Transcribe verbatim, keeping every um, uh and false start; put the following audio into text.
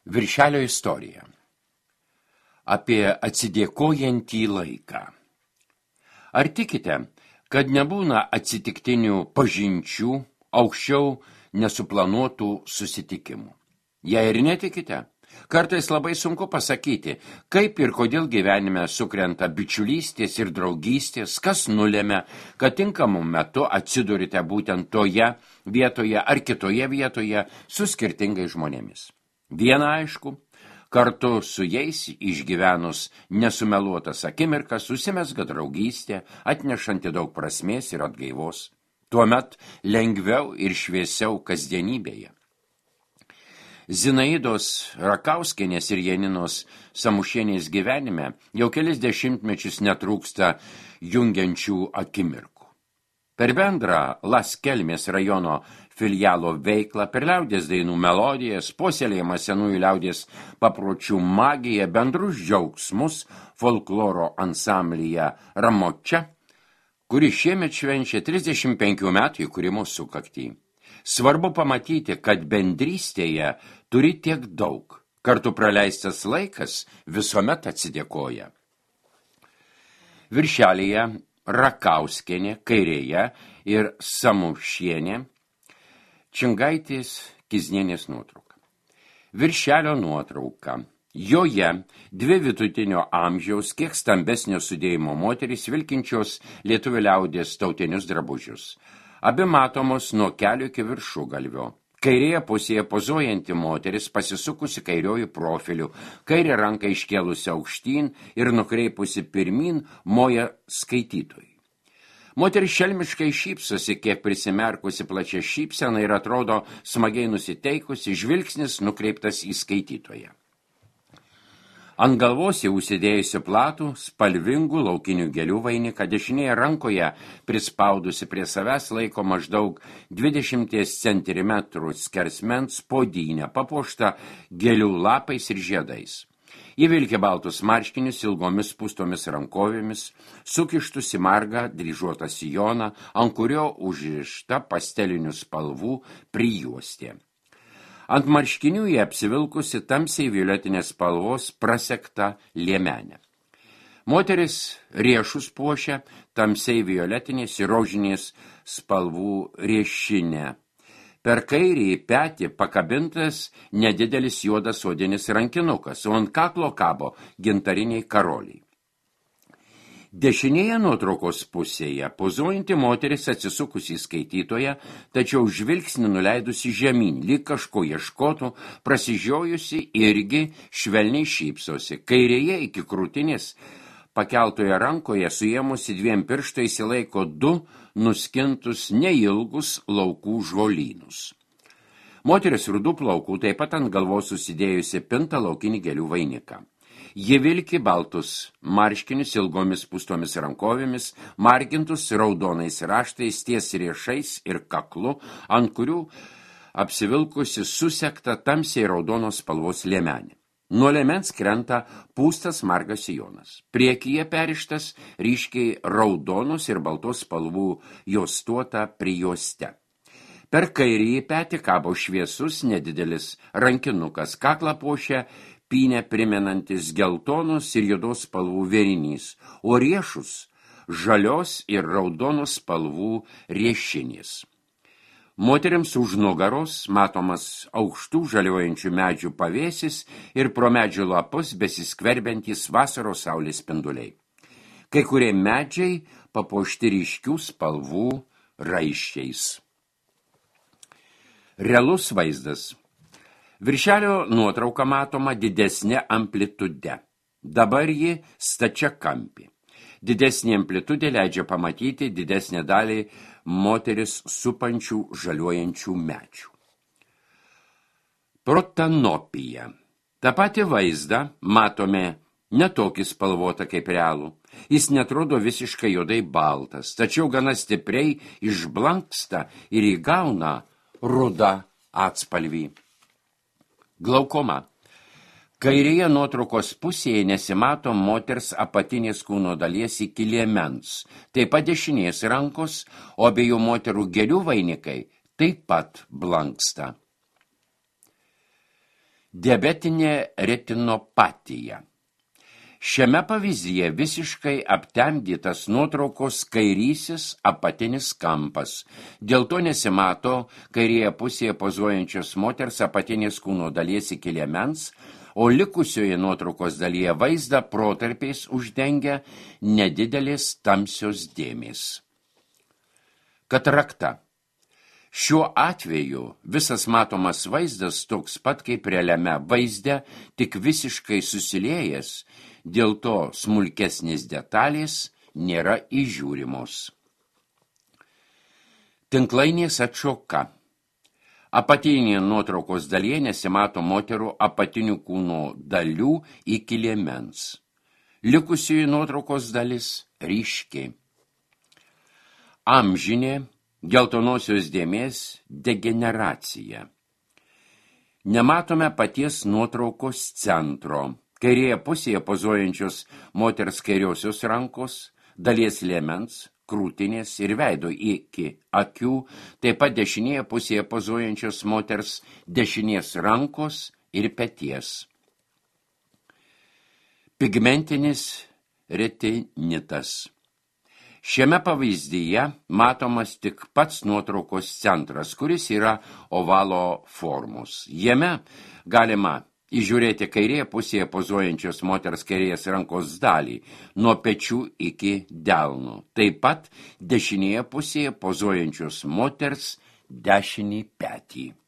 Viršelio istorija. Apie atsidėkojantį laiką. Ar tikite, kad nebūna atsitiktinių pažinčių, aukščiau nesuplanuotų susitikimų? Jei ir netikite, kartais labai sunku pasakyti, kaip ir kodėl gyvenime sukrenta bičiulystės ir draugystės, kas nulemia, kad tinkamu metu atsidurite būtent toje vietoje ar kitoje vietoje su skirtingais žmonėmis. Viena aišku, kartu su jais išgyvenus nesumeluotas akimirkas susimezga draugystė, atnešanti daug prasmės ir atgaivos. Tuomet lengviau ir šviesiau kasdienybėje. Zinaidos Rakauskienės ir Janinos Samušienės gyvenime jau kelis dešimtmečius netrūksta jungiančių akimirkų. Per bendrą Las Kelmės rajono filialo veiklą, per liaudės dainų melodijas, puoselėjimą senųjų liaudės papročių magiją, bendrus džiaugsmus folkloro ansamblyje Ramočia, kuri šiemet švenčia trisdešimt penkių metų įkūrimo sukaktį. Svarbu pamatyti, kad bendrystėje turi tiek daug. Kartu praleistas laikas visuomet atsidėkoja. Viršelyje Rakauskienė kairėje ir Samušienė Čingaitės Kiznienės nuotrauka. Viršelio nuotrauka. Joje dvi vidutinio amžiaus, kiek stambesnio sudėjimo moterys vilkinčios lietuvių liaudės tautinius drabužius. Abi matomos nuo kelio iki viršugalvio. Kairėje pusėje pozuojanti moteris pasisukusi kairiojų profiliu, kairę ranką iškėlusi aukštyn ir nukreipusi pirmin moja skaitytojui. Moteris šelmiškai šypsosi, kiek prisimerkusi plačia šypsena ir atrodo smagiai nusiteikusi, žvilgsnis nukreiptas į skaitytoją. Ant galvos jau užsidėjusi platų, spalvingų laukinių gėlių vainiką, dešinėje rankoje prispaudusi prie savęs laiko maždaug dvidešimt centimetrų skersmens podynę, papuoštą gėlių lapais ir žiedais. Ji vilkė baltus marškinius ilgomis pustomis rankovėmis, sukištus į margą dryžuotą sijoną, ant kurio užrišta pastelinių spalvų prijuostė. Ant marškinių jie apsivilkusi tamsiai violetinės spalvos prasekta liemenė. Moteris riešus puošia tamsiai violetinės ir rožinės spalvų riešinę. Per kairį petį pakabintas nedidelis juodas odinis rankinukas, o ant kaklo kabo gintariniai karoliai. Dešinėje nuotraukos pusėje pozuojanti moteris atsisukusi į skaitytoją, tačiau žvilgsnį nuleidusi žemyn, lyg kažko ieškotų, prasižiojusi irgi švelniai šypsosi. Kairėje iki krūtinės pakeltoje rankoje suėmusi dviem pirštais įlaiko du nuskintus neilgus laukų žolynus. Moteris rudų plaukų taip pat ant galvos susidėjusi pintą laukinį gėlių vainiką. Ji vilki baltus marškinius ilgomis pustomis rankovėmis, margintus raudonais raštais, ties riešais ir kaklu, ant kurių apsivilkusi susekta tamsiai raudonos spalvos liemenė. Nuo liemens krenta pūstas margas sijonas. Priekyje perištas ryškiai raudonos ir baltos spalvų juostuota prijuoste. Per kairįjį petį kabo šviesus nedidelis rankinukas, kaklą puošia pynę primenantis geltonos ir juodos spalvų vėrinys, o riešus žalios ir raudonos spalvų riešinės. Moterims už nugaros matomas aukštų žaliuojančių medžių pavėsis ir pro medžių lapus besiskverbiantys vasaros saulės spinduliai. Kai kurie medžiai papuošti ryškių spalvų raiščiais. Realus vaizdas. Viršelio nuotrauka matoma didesnė amplitude. Dabar ji stačia kampi. Didesnė amplitudė leidžia pamatyti didesnę dalį moteris supančių žaliuojančių medžių. Protanopija. Ta pati vaizdą matome netokį spalvotą kaip realų. Jis netrodo visiškai juodai baltas, tačiau gana stipriai išblanksta ir įgauna rudą atspalvį. Glaukoma. Kairėje nuotraukos pusėje nesimato moters apatinės kūno dalies iki liemens, taip pat dešinės rankos, o abiejų moterų gėlių vainikai taip pat blanksta. Diabetinė retinopatija. Šiame pavyzdyje visiškai aptemdytas nuotraukos kairysis apatinis kampas. Dėl to nesimato kairėje pusėje pozuojančios moters apatinės kūno dalies iki liemens, o likusioje nuotraukos dalyje vaizdą protarpiais uždengia nedidelės tamsios dėmės. Katarakta. Šiuo atveju visas matomas vaizdas toks pat kaip realiame vaizde, tik visiškai susiliejęs, dėl to smulkesnės detalės nėra įžiūrimos. Tinklainės atšoka. Apatinėje nuotraukos dalyje nesimato moterų apatinių kūno dalių iki liemens. Likusioji nuotraukos dalis ryški. Amžinė geltonosios dėmės degeneracija. Nematome paties nuotraukos centro. Kairėje pusėje pozuojančios moters kairiosios rankos, dalies liemens, krūtinės ir veido iki akių, taip pat dešinėje pusėje pozuojančios moters dešinės rankos ir peties. Pigmentinis retinitas. Šiame pavyzdyje matomas tik pats nuotraukos centras, kuris yra ovalo formos. Jame galima įžiūrėti kairėje pusėje pozuojančios moters kairės rankos dalį, nuo pečių iki delnų. Taip pat dešinėje pusėje pozuojančios moters dešinį petį.